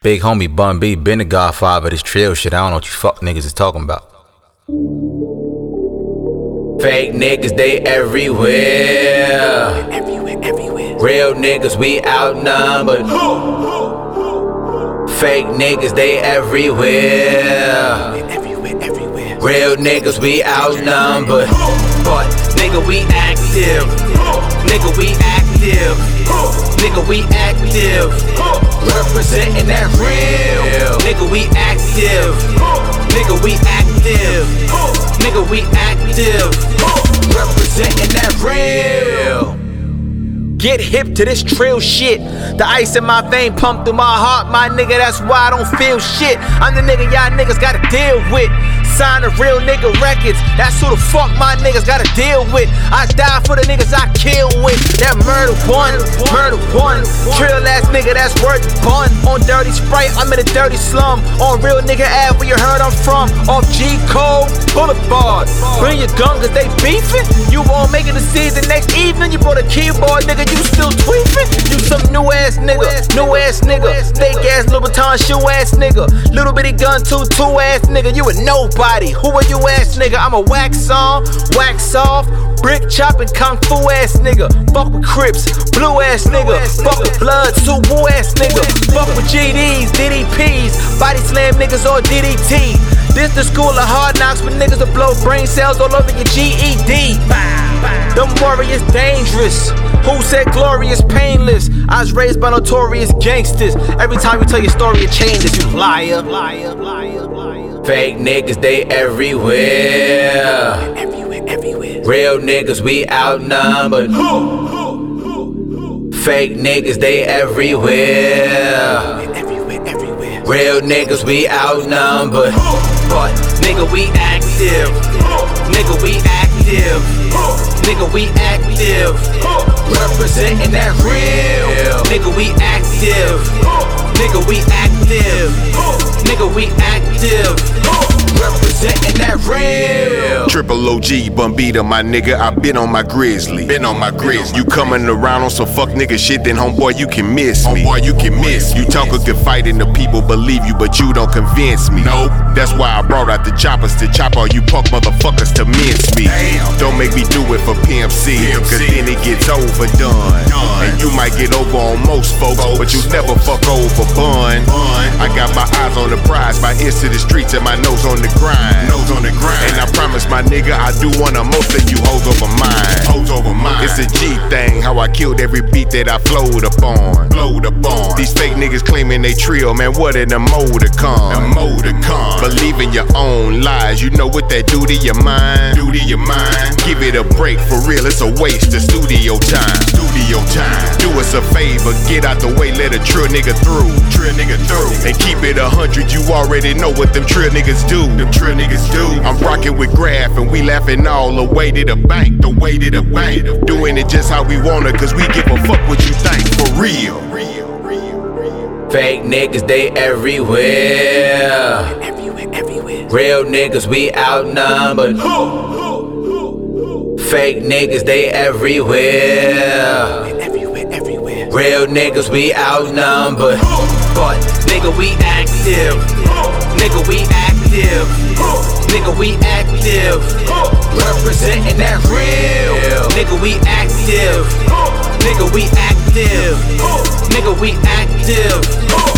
Big homie Bun B been the godfather of this trail shit. I don't know what you fuck niggas is talking about. Fake niggas, they everywhere. Everywhere. Real niggas, we outnumbered. Fake niggas, they everywhere. Everywhere. Real niggas, we outnumbered. But nigga, we active. Nigga, we active. Nigga, we active. Representing that real. Nigga, we active. Nigga, we active. Nigga, we active. Representing that real. Get hip to this trill shit. The ice in my vein pump through my heart, my nigga, that's why I don't feel shit. I'm the nigga y'all niggas gotta deal with. Sign of real nigga records, that's who the fuck my niggas gotta deal with. I die for the niggas I kill with. That murder one. Trill ass nigga, that's worth the bun. On Dirty Sprite, I'm in a dirty slum. On real nigga Ave, where you heard I'm from. Off G Code Boulevard. Bring your gun cause they beefing. You won't make it to see the next evening. You bought a keyboard, nigga, you still tweeting. You some new ass nigga. Fake ass Louboutin shoe ass nigga. Little bitty gun two ass nigga. You a nobody. Who are you ass nigga? I'm a wax on, wax off, brick chopping kung fu ass nigga. Fuck with Crips, blue ass nigga. Fuck with Bloods, Suwu ass nigga. Fuck with GDs, DDPs, body slam niggas or DDT. This the school of hard knocks with niggas that blow brain cells all over your GED. Them warriors dangerous. Who said glorious painless? I was raised by notorious gangsters. Every time you tell your story it changes, you liar. Fake niggas, they everywhere. Everywhere. Real niggas, we outnumbered. Fake niggas, they everywhere. Everywhere. Real niggas, we outnumbered. But nigga, we active. Nigga, we active. Nigga, we active. Representing that real. Nigga, we active. Nigga, we active. Nigga, we active. Representing that real. Triple OG, Bumbita, my nigga, I been on my grizzly. You coming around on some fuck nigga shit, then homeboy, you can miss me. You talk a good fight and the people believe you, but you don't convince me. Nope. That's why I brought out the choppers to chop all you punk motherfuckers to mince me. Don't make me do it for PMC, cause then it gets overdone. And you might get over on most folks, but you never fuck over Bun. I got my eyes on the prize, my ears to the streets and my nose on the grind. And I promise my nigga I do one of most of you hoes over mine. It's a G thing, how I killed every beat that I flowed upon. These fake niggas claiming they trill, man, what in the motorcon. Believe in your own lies, you know what that do to your mind. Give it a break, for real, it's a waste of studio time. Do us a favor, get out the way, let a trill nigga through. And keep it 100, you already know what them trill niggas do. I'm rocking with Graph and we laughing all the way to the bank. Doing it just how we want it, cause we give a fuck what you think, for real. Fake niggas, they everywhere. Everywhere. Real niggas, we outnumbered. Fake niggas, they everywhere. Everywhere. Real niggas, we outnumbered. But nigga, we active. Nigga, we active. Nigga, we active. Representing that real. Nigga, we active. Nigga, we active. Nigga, we active.